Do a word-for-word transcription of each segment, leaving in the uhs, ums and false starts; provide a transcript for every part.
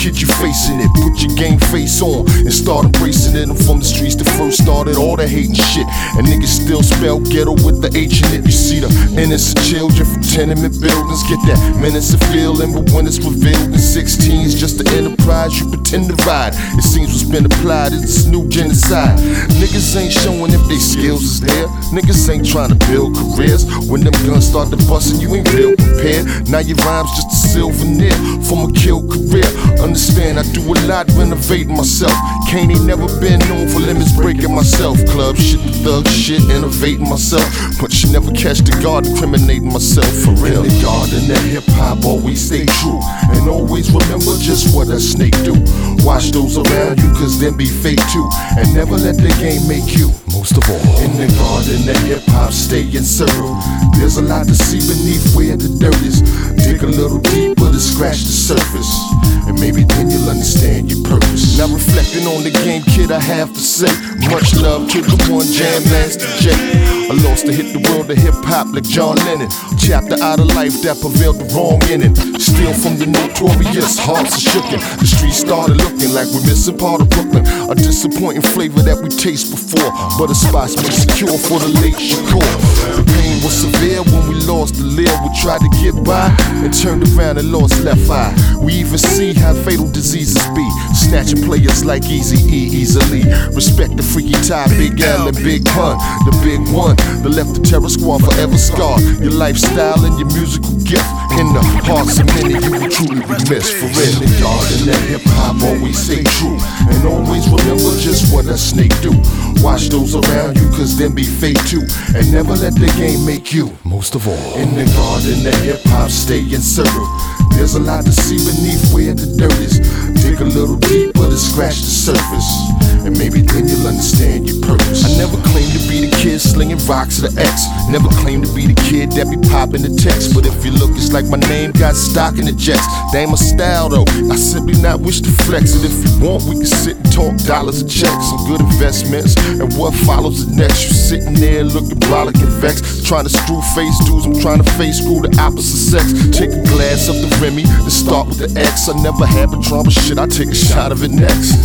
kid, you facing it. Put your game face on and start embracing it. I'm from the streets that first started all the hating shit, and niggas still spell ghetto with the H in it. You see the innocent children from tenement buildings get that menacing feeling, but when it's revealed in sixteens, just the enterprise you pretend to ride. It seems what's been applied is this new genocide. Niggas ain't showing if they skills is there. Niggas ain't trying to build careers. When them guns start to bustin', you ain't real prepared. Now your rhyme's just a souvenir from a kill career. Understand, I do a lot renovating myself. Kane ain't never been known for limits breaking myself. Club shit, the thug shit, innovating myself. But you never catch the guard incriminating myself for real. In the garden that hip hop always stay true, and always remember just what a snake do. Watch those around you, cause them be fake too, and never let the game make you. Most of all, in the garden that hip hop stay in circle. There's a lot to see beneath where the dirt is. Dig a little deeper to scratch the surface, and maybe then you'll understand your purpose. Now reflecting on the game, kid, I have to say, much love to the one Jam Master Jay. I lost to hit the world of hip hop like John Lennon. Chapter out of life that prevailed the wrong ending. Steal from the notorious, hearts are shooken. The streets started looking like we're missing part of Brooklyn. A disappointing flavor that we taste before, but a spot's been secure for the late Shakur. The pain was severe when we lost the lil. We tried to get by and turned around and lost left eye. We even see how fatal diseases be, snatching players like Eazy-E easily. Respect the freaky tie, Big L and Big Pun, the big one that left the terror squad forever scarred. Your lifestyle and your musical gift in the hearts of many you will truly be missed. For real, in the garden that hip hop always stay true, and always remember just what a snake do. Watch those around you, cause them be fake too, and never let the game make you. Most of all, in the garden that hip hop stay in circle. There's a lot to see beneath where the dirt is. Dig a little deeper to scratch the surface, and maybe then you'll understand your purpose. I never claimed to be the kid slinging rocks to the X. Never claimed to be the kid that be popping the text. But if you look, it's like my name got stock in the jets. That ain't my style though, I simply not wish to flex it. If you want, we can sit and talk dollars and checks, some good investments, and what follows the next. You sitting there looking brolic and vexed, trying to screw face dudes, I'm trying to face screw the opposite sex. Take a glass of the Remy to start with the X. I never had Patron, but shit, I take a shot of it next.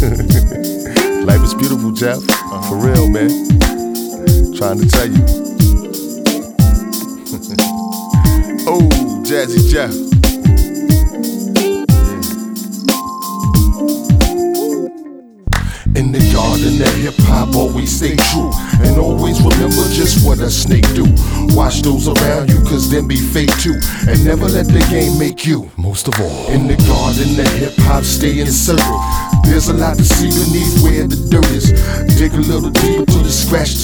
Life is beautiful, Jeff. For real, man. Trying to tell you. Oh, Jazzy Jeff. In the garden that hip hop always stay true, and always remember just what a snake do. Watch those around you, cause them be fake too, and never let the game make you. Most of all, in the garden that hip hop stay in circle. There's a lot to see beneath where the dirt is. Dig a little deeper to scratch